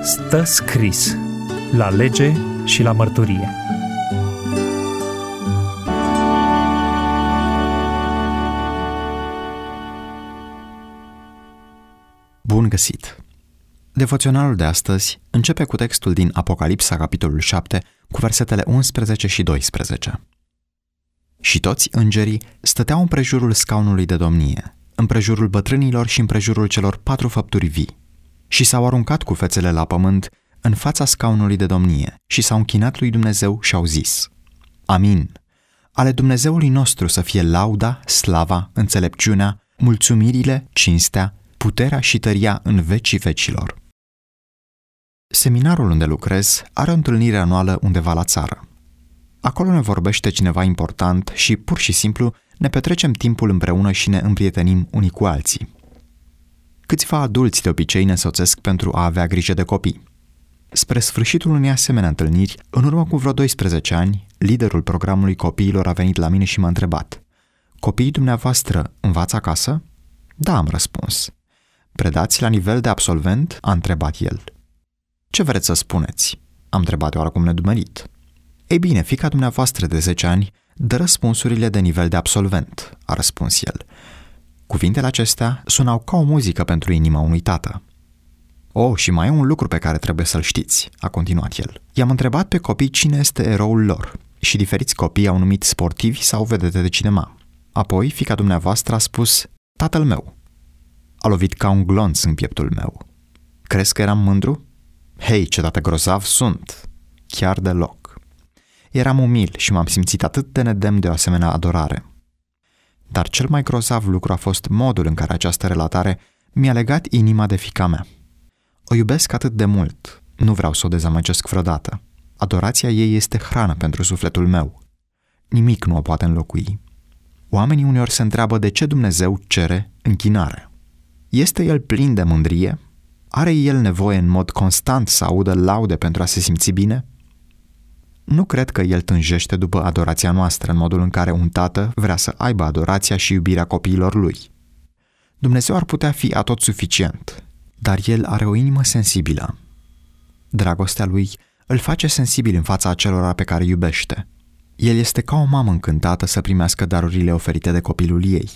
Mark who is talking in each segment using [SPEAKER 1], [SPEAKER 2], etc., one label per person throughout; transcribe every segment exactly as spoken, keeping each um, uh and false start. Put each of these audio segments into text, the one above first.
[SPEAKER 1] Stă scris la lege și la mărturie.
[SPEAKER 2] Bun găsit! Devoționalul de astăzi începe cu textul din Apocalipsa, capitolul șapte, cu versetele unsprezece și doisprezece. Și toți îngerii stăteau împrejurul scaunului de domnie, împrejurul bătrânilor și împrejurul celor patru făpturi vii, și s-au aruncat cu fețele la pământ în fața scaunului de domnie și s-au închinat lui Dumnezeu și au zis: Amin! Ale Dumnezeului nostru să fie lauda, slava, înțelepciunea, mulțumirile, cinstea, puterea și tăria în vecii vecilor. Seminarul unde lucrez are o întâlnire anuală undeva la țară. Acolo ne vorbește cineva important și pur și simplu ne petrecem timpul împreună și ne împrietenim unii cu alții. Câțiva adulți de obicei ne însoțesc pentru a avea grijă de copii. Spre sfârșitul unei asemenea întâlniri, în urmă cu vreo doisprezece ani, liderul programului copiilor a venit la mine și m-a întrebat: Copiii dumneavoastră învață acasă? Da, am răspuns. Predați la nivel de absolvent? A întrebat el. Ce vreți să spuneți? Am întrebat oarecum nedumerit. Ei bine, fiica dumneavoastră de zece ani dă răspunsurile de nivel de absolvent, a răspuns el. Cuvintele acestea sunau ca o muzică pentru inima unui tată. Oh, și mai e un lucru pe care trebuie să-l știți, a continuat el. I-am întrebat pe copii cine este eroul lor și diferiți copii au numit sportivi sau vedete de cinema. Apoi, fiica dumneavoastră a spus: tatăl meu. A lovit ca un glonț în pieptul meu. Crezi că eram mândru? Hei, ce tată grozav sunt! Chiar deloc. Eram umil și m-am simțit atât de nedemn de o asemenea adorare. Dar cel mai grozav lucru a fost modul în care această relatare mi-a legat inima de fiica mea. O iubesc atât de mult, nu vreau să o dezamăgesc vreodată. Adorația ei este hrană pentru sufletul meu. Nimic nu o poate înlocui. Oamenii uneori se întreabă de ce Dumnezeu cere închinare. Este El plin de mândrie? Are El nevoie în mod constant să audă laude pentru a se simți bine? Nu cred că El tânjește după adorația noastră în modul în care un tată vrea să aibă adorația și iubirea copiilor lui. Dumnezeu ar putea fi atot suficient, dar El are o inimă sensibilă. Dragostea Lui îl face sensibil în fața acelora pe care iubește. El este ca o mamă încântată să primească darurile oferite de copilul ei.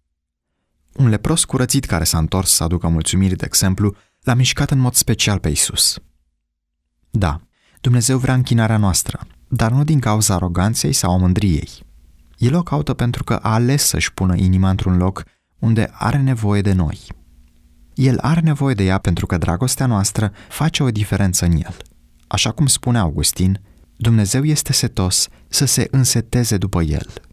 [SPEAKER 2] Un lepros curățit care s-a întors să aducă mulțumiri, de exemplu, l-a mișcat în mod special pe Iisus. Da, Dumnezeu vrea închinarea noastră, dar nu din cauza aroganței sau a mândriei. El o caută pentru că a ales să-și pună inima într-un loc unde are nevoie de noi. El are nevoie de ea pentru că dragostea noastră face o diferență în el. Așa cum spune Augustin, Dumnezeu este setos să se înseteze după el.